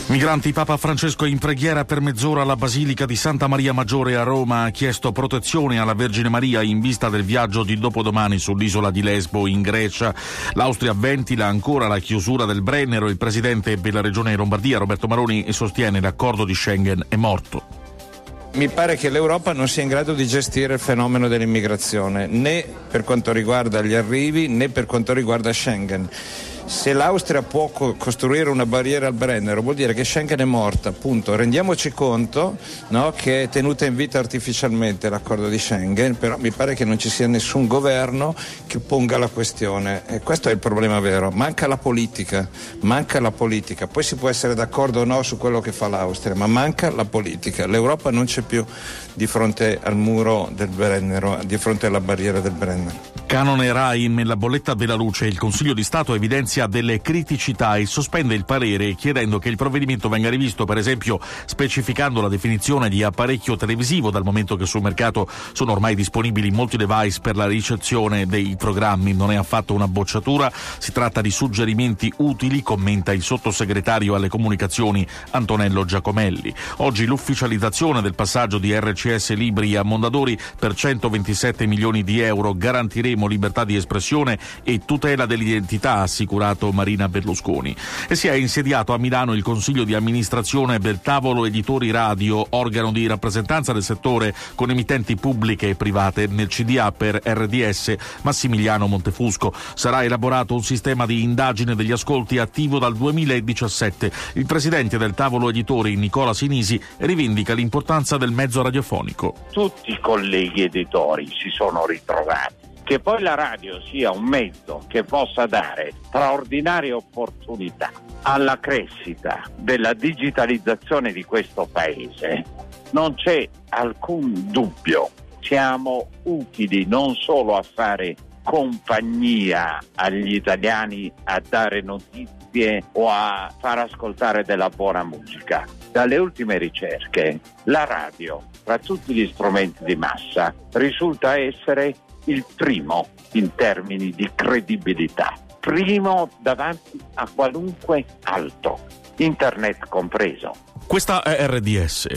Migranti, Papa Francesco è in preghiera per mezz'ora alla Basilica di Santa Maria Maggiore a Roma. Ha chiesto protezione alla Vergine Maria in vista del viaggio di dopodomani sull'isola di Lesbo in Grecia. L'Austria ventila ancora la chiusura del Brennero. Il presidente della regione Lombardia, Roberto Maroni, sostiene l'accordo di Schengen è morto. Mi pare che l'Europa non sia in grado di gestire il fenomeno dell'immigrazione, né per quanto riguarda gli arrivi né per quanto riguarda Schengen. Se l'Austria può costruire una barriera al Brennero, vuol dire che Schengen è morta, appunto. Rendiamoci conto, no, che è tenuta in vita artificialmente l'accordo di Schengen, però mi pare che non ci sia nessun governo che ponga la questione, e questo è il problema vero. Manca la politica. Poi si può essere d'accordo o no su quello che fa l'Austria, ma manca la politica. L'Europa non c'è più di fronte al muro del Brennero, di fronte alla barriera del Brennero. Canone RAI nella bolletta della luce. Il Consiglio di Stato evidenzia delle criticità e sospende il parere chiedendo che il provvedimento venga rivisto, per esempio specificando la definizione di apparecchio televisivo, dal momento che sul mercato sono ormai disponibili molti device per la ricezione dei programmi. Non è affatto una bocciatura, si tratta di suggerimenti utili, commenta il sottosegretario alle comunicazioni Antonello Giacomelli. Oggi l'ufficializzazione del passaggio di RCS Libri a Mondadori per 127 milioni di euro. Garantiremo libertà di espressione e tutela dell'identità, ha assicurato Marina Berlusconi. E si è insediato a Milano il consiglio di amministrazione del Tavolo Editori Radio, organo di rappresentanza del settore con emittenti pubbliche e private. Nel CDA per RDS Massimiliano Montefusco sarà elaborato un sistema di indagine degli ascolti attivo dal 2017. Il presidente del Tavolo Editori, Nicola Sinisi, rivendica l'importanza del mezzo radiofonico. Tutti i colleghi editori si sono ritrovati. Che poi la radio sia un mezzo che possa dare straordinarie opportunità alla crescita della digitalizzazione di questo paese, non c'è alcun dubbio. Siamo utili non solo a fare compagnia agli italiani, a dare notizie o a far ascoltare della buona musica. Dalle ultime ricerche, la radio, tra tutti gli strumenti di massa, risulta essere il primo in termini di credibilità, primo davanti a qualunque altro, internet compreso. Questa è RDS.